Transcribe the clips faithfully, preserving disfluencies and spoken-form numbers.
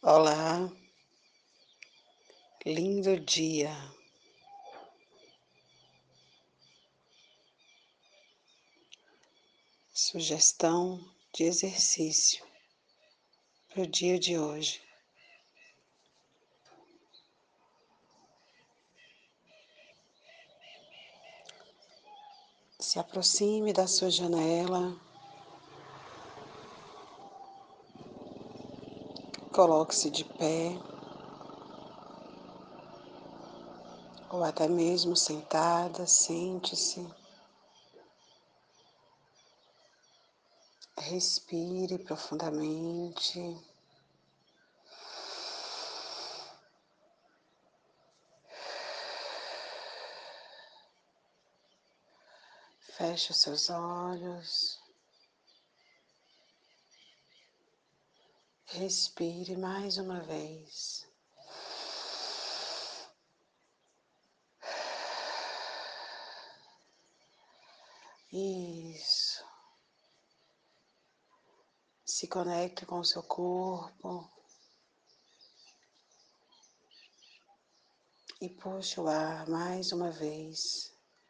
Olá, lindo dia. Sugestão de exercício para o dia de hoje. Se aproxime da sua janela, coloque-se de pé, ou até mesmo sentada, sente-se. Respire profundamente. Feche os seus olhos. Respire mais uma vez. Isso. Se conecte com o seu corpo e puxe o ar mais uma vez.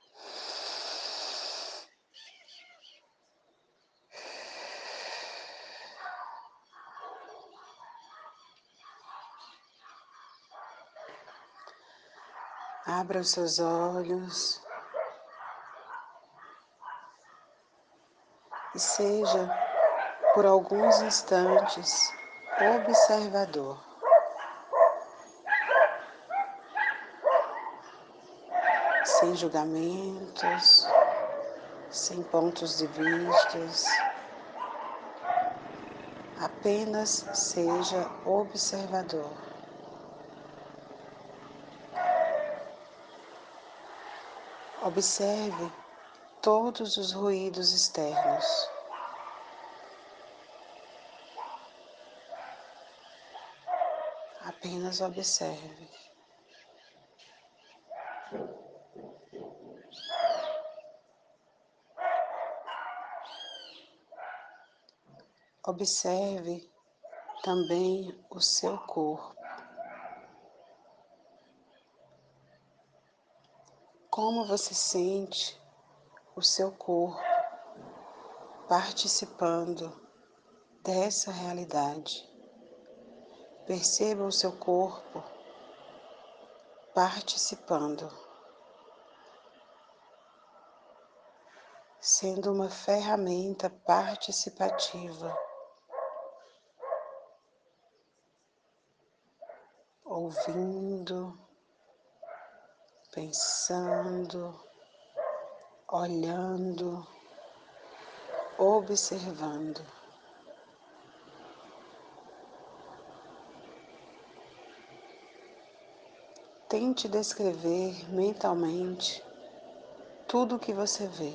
Abra os seus olhos e seja, por alguns instantes, observador. Sem julgamentos, sem pontos de vistas. Apenas seja observador. Observe todos os ruídos externos. Apenas observe. Observe também o seu corpo. Como você sente o seu corpo participando dessa realidade? Perceba o seu corpo participando, sendo uma ferramenta participativa, ouvindo, pensando, olhando, observando. Tente descrever mentalmente tudo o que você vê.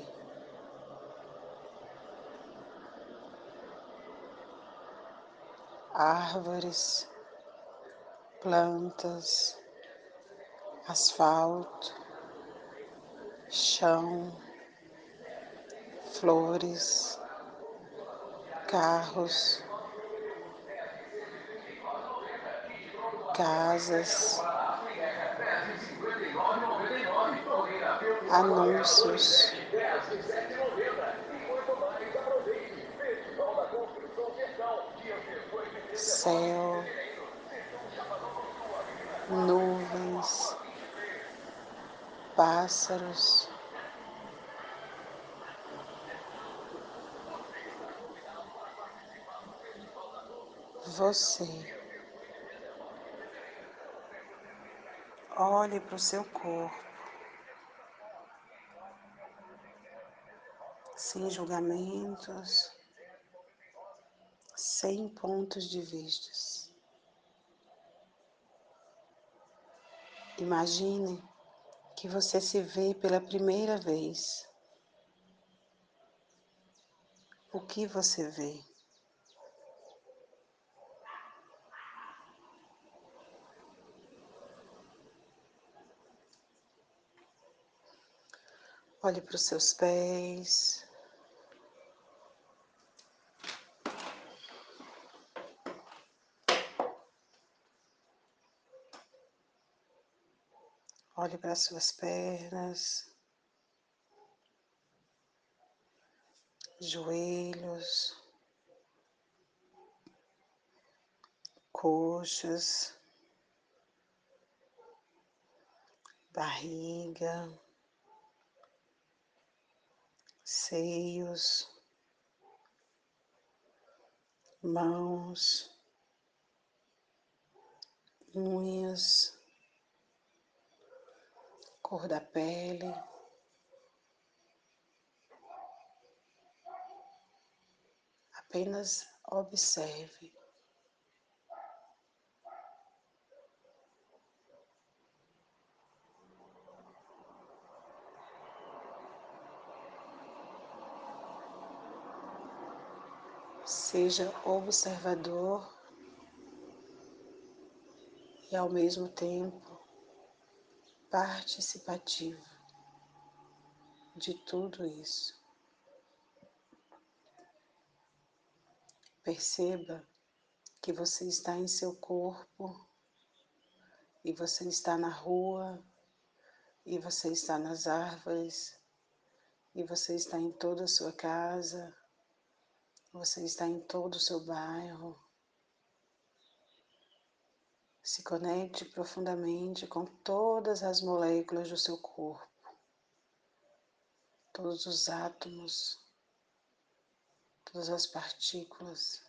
Árvores, plantas, asfalto, chão, flores, carros, casas, anúncios, céu, nuvens, pássaros. Você. Olhe para o seu corpo, sem julgamentos, sem pontos de vistas. Imagine que você se vê pela primeira vez. O que você vê? Olhe para os seus pés. Olhe para as suas pernas, joelhos, coxas, barriga, seios, mãos, unhas, cor da pele. Apenas observe. Seja observador e ao mesmo tempo participativo de tudo isso. Perceba que você está em seu corpo e você está na rua e você está nas árvores e você está em toda a sua casa, você está em todo o seu bairro. Se conecte profundamente com todas as moléculas do seu corpo, todos os átomos, todas as partículas,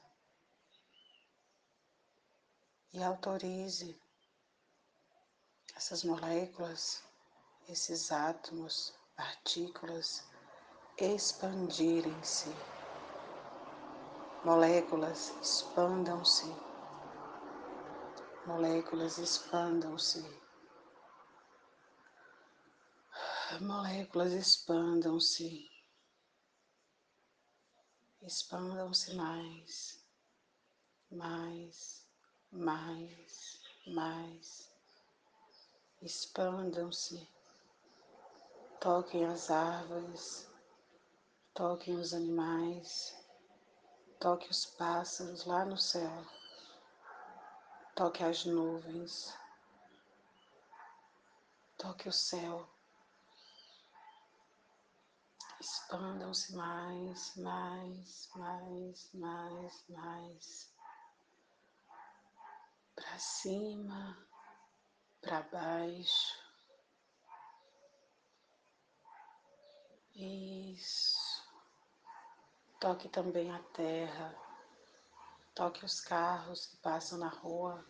e autorize essas moléculas, esses átomos, partículas, expandirem-se. Moléculas, expandam-se. Moléculas, expandam-se. Moléculas, expandam-se. Expandam-se mais, mais, mais, mais. Expandam-se. Toquem as árvores, toquem os animais, toquem os pássaros lá no céu, toque as nuvens, toque o céu. Expandam-se mais, mais, mais, mais, mais. Para cima, para baixo. Isso. Toque também a terra. Toque os carros que passam na rua.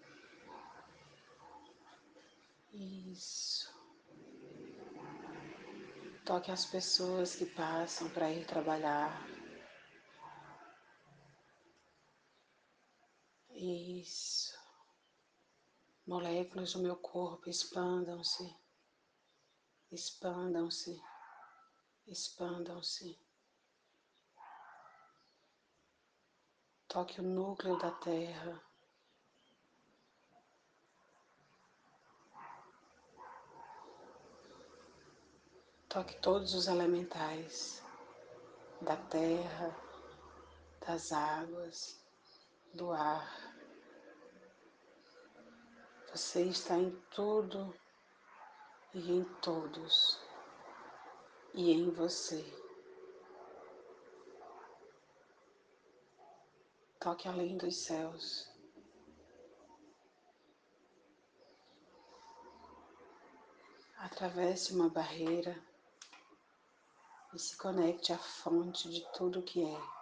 Isso. Toque as pessoas que passam para ir trabalhar. Isso. Moléculas do meu corpo expandam-se. Expandam-se. Expandam-se. Toque o núcleo da terra. Toque todos os elementais da terra, das águas, do ar. Você está em tudo e em todos e em você. Toque além dos céus. Atravesse uma barreira e se conecte à fonte de tudo o que é.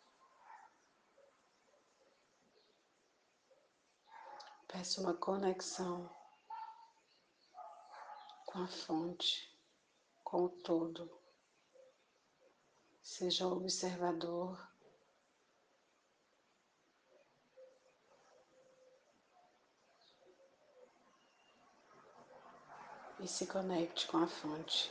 Peça uma conexão com a fonte, com o todo. Seja observador e se conecte com a fonte.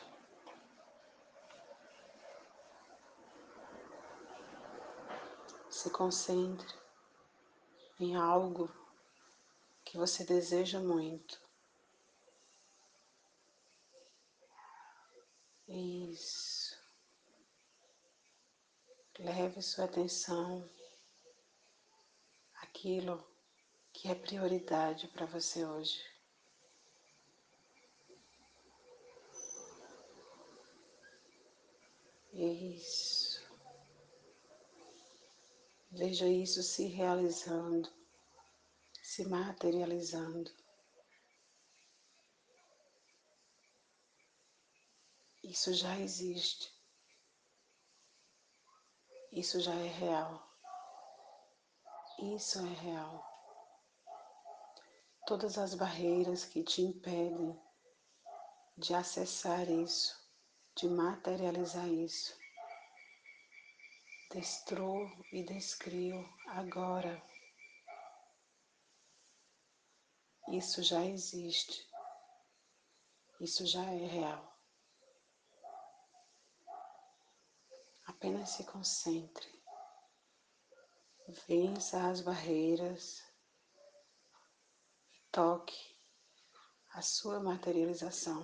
Se concentre em algo que você deseja muito. Isso. Leve sua atenção àquilo que é prioridade para você hoje. Isso. Veja isso se realizando, se materializando. Isso já existe. Isso já é real. Isso é real. Todas as barreiras que te impedem de acessar isso, de materializar isso, destruo e descrio agora. Isso já existe. Isso já é real. Apenas se concentre. Vença as barreiras. Toque a sua materialização.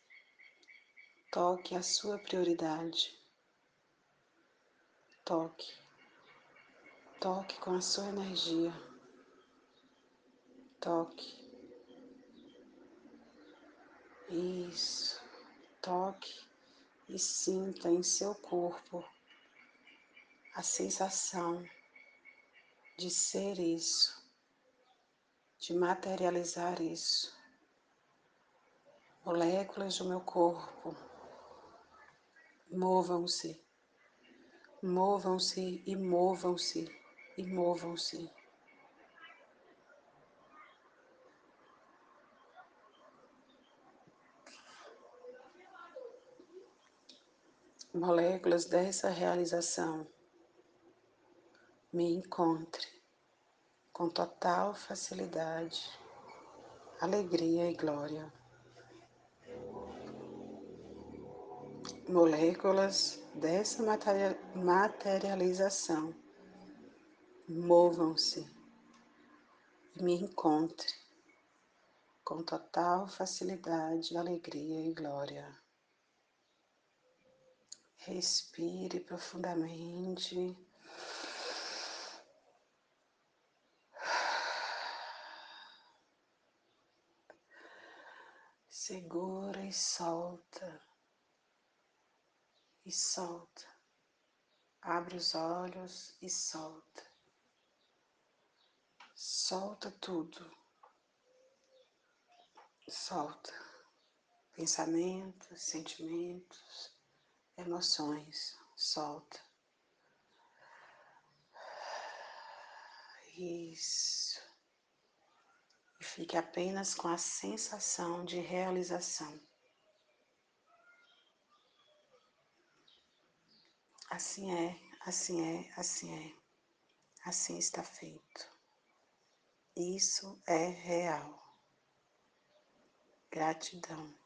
Toque a sua prioridade. Toque. Toque com a sua energia. Toque. Isso. Toque e sinta em seu corpo a sensação de ser isso, de materializar isso. Moléculas do meu corpo, movam-se, movam-se e movam-se e movam-se. Moléculas dessa realização, me encontre com total facilidade, alegria e glória. Moléculas dessa materialização, movam-se e me encontre com total facilidade, alegria e glória. Respire profundamente. Segura e solta. E solta. Abre os olhos e solta. Solta tudo. Solta. Pensamentos, sentimentos, emoções. Solta. Isso. E fique apenas com a sensação de realização. Assim é, assim é, assim é. Assim está feito. Isso é real. Gratidão.